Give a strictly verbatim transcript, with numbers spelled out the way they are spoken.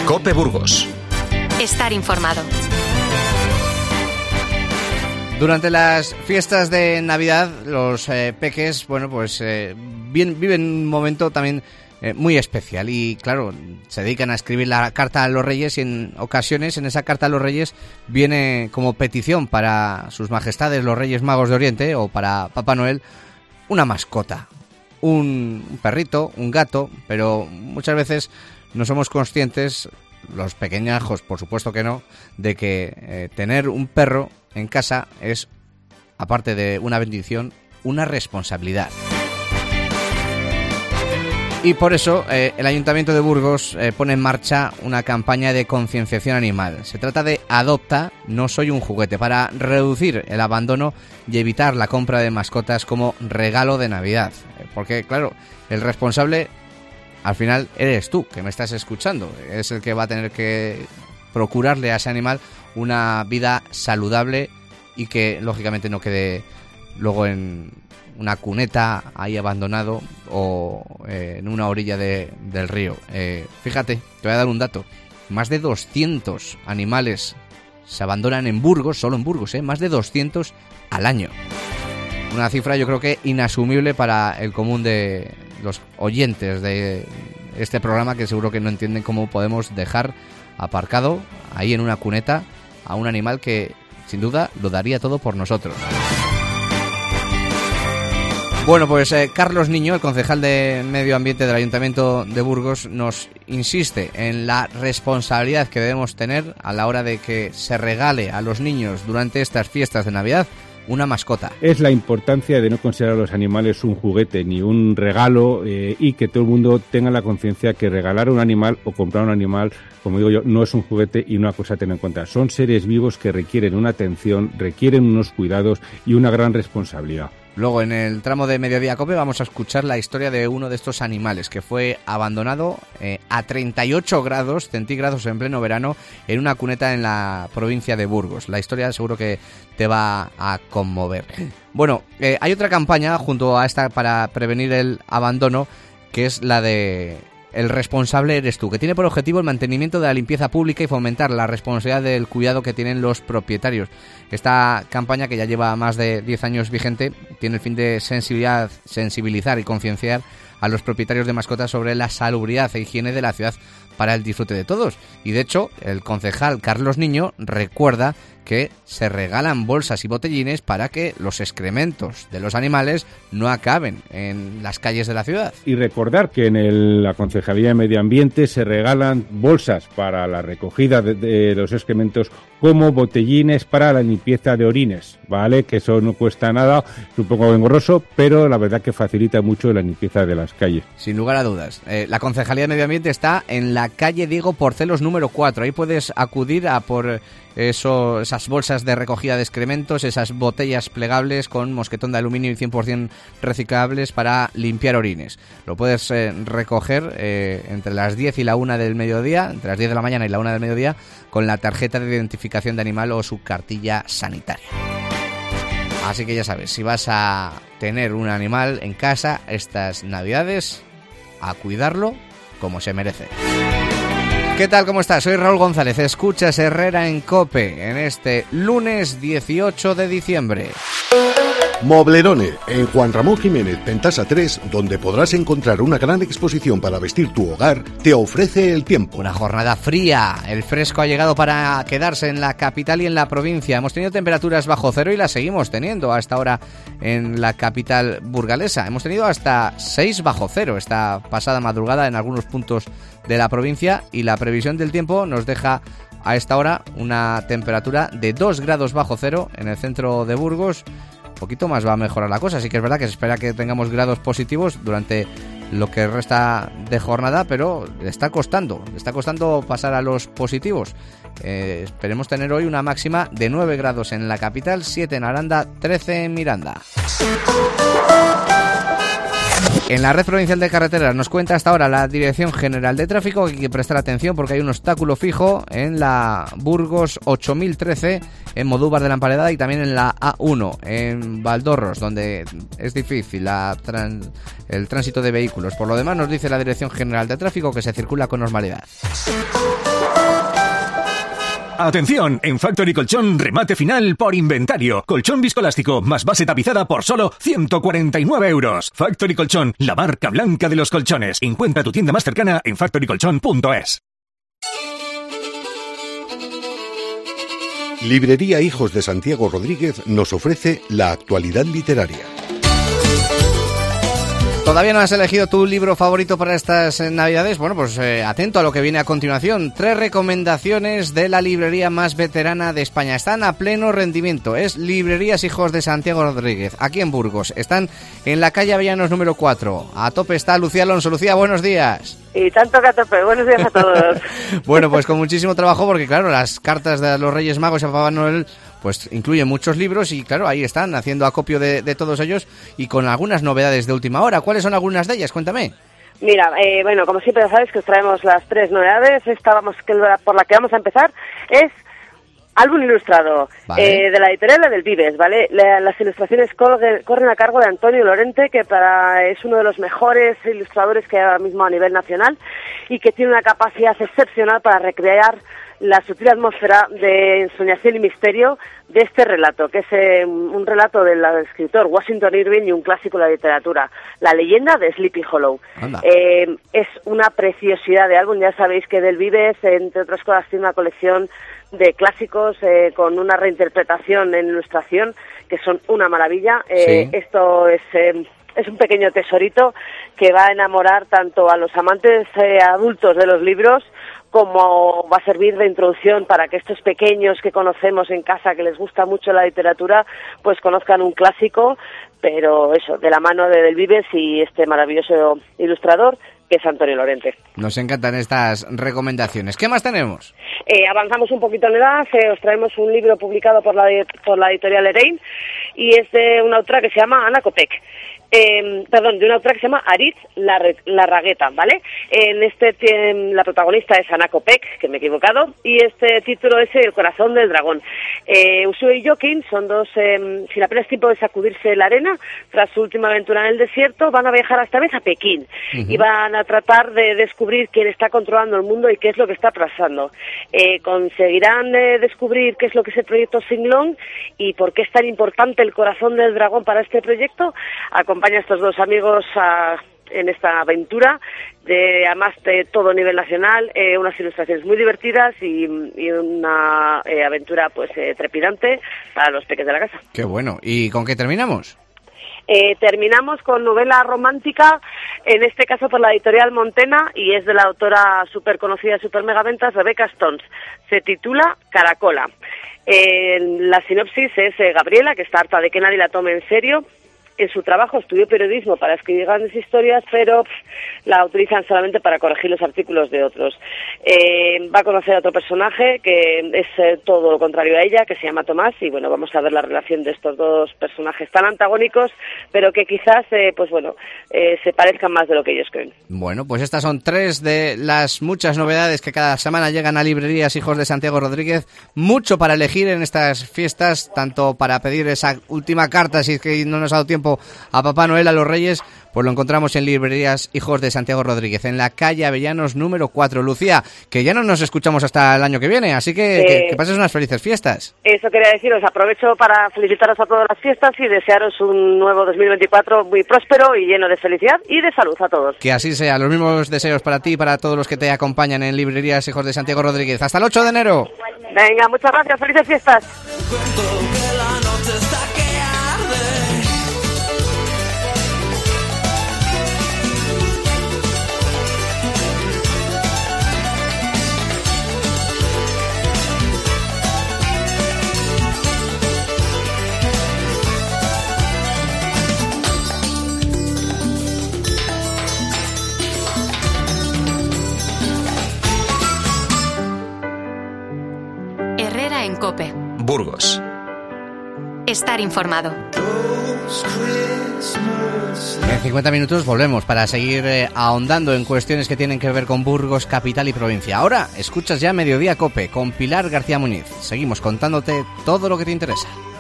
COPE Burgos. Estar informado. Durante las fiestas de Navidad, los eh, peques, bueno, pues eh, bien, viven un momento también eh, muy especial y, claro, se dedican a escribir la carta a los Reyes y en ocasiones en esa carta a los Reyes viene como petición para sus majestades los Reyes Magos de Oriente o para Papá Noel una mascota, un, un perrito, un gato, pero muchas veces no somos conscientes, los pequeñajos por supuesto que no, de que eh, tener un perro en casa es, aparte de una bendición, una responsabilidad. Y por eso eh, el Ayuntamiento de Burgos eh, pone en marcha una campaña de concienciación animal. Se trata de Adopta, no soy un juguete, para reducir el abandono y evitar la compra de mascotas como regalo de Navidad. Porque, claro, el responsable al final eres tú, que me estás escuchando. Es el que va a tener que procurarle a ese animal una vida saludable y que lógicamente no quede luego en una cuneta ahí abandonado o eh, en una orilla de, del río. Eh, fíjate, te voy a dar un dato. Más de doscientos animales se abandonan en Burgos, solo en Burgos, ¿eh? Más de doscientos al año. Una cifra yo creo que inasumible para el común de los oyentes de este programa, que seguro que no entienden cómo podemos dejar aparcado ahí en una cuneta a un animal que sin duda lo daría todo por nosotros. Bueno, pues eh, Carlos Niño, el concejal de Medio Ambiente del Ayuntamiento de Burgos, nos insiste en la responsabilidad que debemos tener a la hora de que se regale a los niños durante estas fiestas de Navidad una mascota. Es la importancia de no considerar a los animales un juguete ni un regalo eh, y que todo el mundo tenga la conciencia que regalar un animal o comprar un animal, como digo yo, no es un juguete y una cosa a tener en cuenta. Son seres vivos que requieren una atención, requieren unos cuidados y una gran responsabilidad. Luego, en el tramo de Mediodía Cope, vamos a escuchar la historia de uno de estos animales que fue abandonado eh, a treinta y ocho grados centígrados en pleno verano en una cuneta en la provincia de Burgos. La historia seguro que te va a conmover. Bueno, eh, hay otra campaña junto a esta para prevenir el abandono, que es la de El responsable eres tú, que tiene por objetivo el mantenimiento de la limpieza pública y fomentar la responsabilidad del cuidado que tienen los propietarios. Esta campaña, que ya lleva más de diez años vigente, tiene el fin de sensibilidad, sensibilizar y concienciar a los propietarios de mascotas sobre la salubridad e higiene de la ciudad para el disfrute de todos. Y de hecho, el concejal Carlos Niño recuerda que se regalan bolsas y botellines para que los excrementos de los animales no acaben en las calles de la ciudad. Y recordar que en el, la Concejalía de Medio Ambiente se regalan bolsas para la recogida de, de los excrementos como botellines para la limpieza de orines, ¿vale? Que eso no cuesta nada, es un poco engorroso, pero la verdad que facilita mucho la limpieza de las calles. Sin lugar a dudas. Eh, la Concejalía de Medio Ambiente está en la calle Diego Porcelos número cuatro. Ahí puedes acudir a por eso, esas bolsas de recogida de excrementos, esas botellas plegables con mosquetón de aluminio y cien por ciento reciclables para limpiar orines. Lo puedes eh, recoger eh, entre las diez y la una del mediodía, entre las diez de la mañana y la una del mediodía, con la tarjeta de identificación de animal o su cartilla sanitaria. Así que ya sabes, si vas a tener un animal en casa estas Navidades, a cuidarlo como se merece. ¿Qué tal? ¿Cómo estás? Soy Raúl González. Escuchas Herrera en COPE en este lunes dieciocho de diciembre. Moblerone, en Juan Ramón Jiménez, Pentasa tres, donde podrás encontrar una gran exposición para vestir tu hogar, te ofrece el tiempo. Una jornada fría. El fresco ha llegado para quedarse en la capital y en la provincia. Hemos tenido temperaturas bajo cero y las seguimos teniendo hasta ahora en la capital burgalesa. Hemos tenido hasta seis bajo cero esta pasada madrugada en algunos puntos de la provincia, y la previsión del tiempo nos deja a esta hora una temperatura de dos grados bajo cero en el centro de Burgos. Un poquito más va a mejorar la cosa, así que es verdad que se espera que tengamos grados positivos durante lo que resta de jornada, pero le está costando, le está costando pasar a los positivos. Eh, esperemos tener hoy una máxima de nueve grados en la capital, siete en Aranda, trece en Miranda. En la red provincial de carreteras nos cuenta hasta ahora la Dirección General de Tráfico que hay que prestar atención porque hay un obstáculo fijo en la Burgos ocho mil trece, en Modúvar de la Emparedada, y también en la A uno, en Valdorros, donde es difícil la trans, el tránsito de vehículos. Por lo demás, nos dice la Dirección General de Tráfico que se circula con normalidad. Atención, en Factory Colchón, remate final por inventario. Colchón viscoelástico más base tapizada por solo ciento cuarenta y nueve euros. Factory Colchón, la marca blanca de los colchones. Encuentra tu tienda más cercana en factory colchón punto es. Librería Hijos de Santiago Rodríguez nos ofrece la actualidad literaria. ¿Todavía no has elegido tu libro favorito para estas Navidades? Bueno, pues eh, atento a lo que viene a continuación. Tres recomendaciones de la librería más veterana de España. Están a pleno rendimiento. Es Librerías Hijos de Santiago Rodríguez, aquí en Burgos. Están en la calle Avellanos número cuatro. A tope está Lucía Alonso. Lucía, buenos días. Y tanto que a tope. Buenos días a todos. Bueno, pues con muchísimo trabajo porque, claro, las cartas de los Reyes Magos y a Papá Noel pues incluyen muchos libros y, claro, ahí están haciendo acopio de, de todos ellos y con algunas novedades de última hora. ¿Cuáles son algunas de ellas? Cuéntame. Mira, eh, bueno, como siempre ya sabéis que os traemos las tres novedades. Esta vamos, que por la que vamos a empezar es álbum ilustrado, vale. eh, de la editorial del Vives, ¿vale? La, las ilustraciones corren, corren a cargo de Antonio Lorente, que para, es uno de los mejores ilustradores que hay ahora mismo a nivel nacional y que tiene una capacidad excepcional para recrear la sutil atmósfera de ensoñación y misterio de este relato, que es eh, un relato del escritor Washington Irving y un clásico de la literatura, La leyenda de Sleepy Hollow. Eh, es una preciosidad de álbum. Ya sabéis que Del Vives, entre otras cosas, tiene una colección de clásicos eh, con una reinterpretación en ilustración que son una maravilla. Eh, sí. Esto es... Eh, Es un pequeño tesorito que va a enamorar tanto a los amantes eh, adultos de los libros como va a servir de introducción para que estos pequeños que conocemos en casa, que les gusta mucho la literatura, pues conozcan un clásico, pero eso, de la mano de Del Vives y este maravilloso ilustrador que es Antonio Lorente. Nos encantan estas recomendaciones. ¿Qué más tenemos? Eh, avanzamos un poquito en edad, eh, os traemos un libro publicado por la, por la editorial Erein y es de una autora que se llama Ana Copec. Eh, perdón, de una autora que se llama Aritz Larragueta, ¿vale? En este eh, la protagonista es Ana Copec, que me he equivocado, y este título es El corazón del dragón. Eh, Usue y Joaquín son dos, eh, sin apenas tiempo de sacudirse la arena, tras su última aventura en el desierto, van a viajar esta vez a Pekín, uh-huh. y van a tratar de descubrir quién está controlando el mundo y qué es lo que está pasando. Eh, conseguirán eh, descubrir qué es lo que es el proyecto Singlong y por qué es tan importante el corazón del dragón para este proyecto. Acompaña a estos dos amigos a, en esta aventura, de además de todo nivel nacional, eh, unas ilustraciones muy divertidas y, y una eh, aventura pues eh, trepidante para los peques de la casa. Qué bueno. ¿Y con qué terminamos? Eh, terminamos con novela romántica, en este caso por la editorial Montena, y es de la autora súper conocida, súper mega ventas, Rebecca Stones. Se titula Caracola. Eh, la sinopsis es eh, Gabriela, que está harta de que nadie la tome en serio. En su trabajo estudió periodismo para escribir grandes historias, pero pff, la utilizan solamente para corregir los artículos de otros. Eh, va a conocer a otro personaje que es eh, todo lo contrario a ella, que se llama Tomás, y bueno, vamos a ver la relación de estos dos personajes tan antagónicos, pero que quizás, eh, pues bueno, eh, se parezcan más de lo que ellos creen. Bueno, pues estas son tres de las muchas novedades que cada semana llegan a Librerías Hijos de Santiago Rodríguez. Mucho para elegir en estas fiestas, tanto para pedir esa última carta, si es que no nos ha dado tiempo, a Papá Noel, a los Reyes, pues lo encontramos en Librerías Hijos de Santiago Rodríguez, en la calle Avellanos número cuatro. Lucía, que ya no nos escuchamos hasta el año que viene, así que, eh, que, que pases unas felices fiestas. Eso quería deciros, aprovecho para felicitaros a todas las fiestas y desearos un nuevo dos mil veinticuatro muy próspero y lleno de felicidad y de salud a todos. Que así sea, los mismos deseos para ti y para todos los que te acompañan en Librerías Hijos de Santiago Rodríguez. Hasta el ocho de enero. Venga, muchas gracias, felices fiestas. Herrera en COPE. Burgos. Estar informado. En cincuenta minutos volvemos para seguir eh, ahondando en cuestiones que tienen que ver con Burgos, capital y provincia. Ahora escuchas ya Mediodía COPE con Pilar García Muñiz. Seguimos contándote todo lo que te interesa.